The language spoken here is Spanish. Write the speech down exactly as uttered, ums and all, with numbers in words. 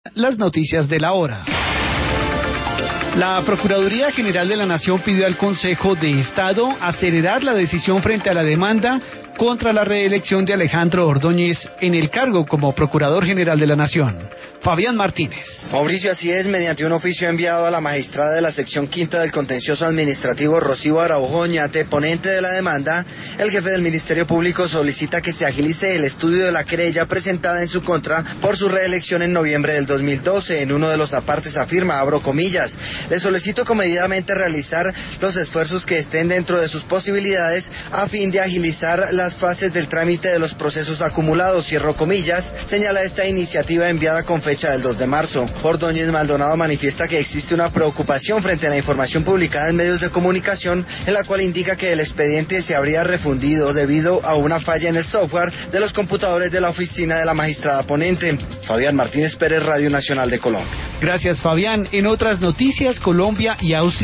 Las noticias de la hora. La Procuraduría General de la Nación pidió al Consejo de Estado acelerar la decisión frente a la demanda contra la reelección de Alejandro Ordóñez en el cargo como Procurador General de la Nación. Fabián Martínez. Mauricio, así es, mediante un oficio enviado a la magistrada de la sección quinta del contencioso administrativo Rocío Araujo Oñate, ponente de la demanda, el jefe del Ministerio Público solicita que se agilice el estudio de la querella presentada en su contra por su reelección en noviembre del dos mil doce. En uno de los apartes afirma, abro comillas, le solicito comedidamente realizar los esfuerzos que estén dentro de sus posibilidades a fin de agilizar las fases del trámite de los procesos acumulados, cierro comillas, señala esta iniciativa enviada con fecha del dos de marzo. Ordóñez Maldonado manifiesta que existe una preocupación frente a la información publicada en medios de comunicación en la cual indica que el expediente se habría refundido debido a una falla en el software de los computadores de la oficina de la magistrada ponente. Fabián Martínez Pérez, Radio Nacional de Colombia. Gracias, Fabián. En otras noticias, Colombia y Austria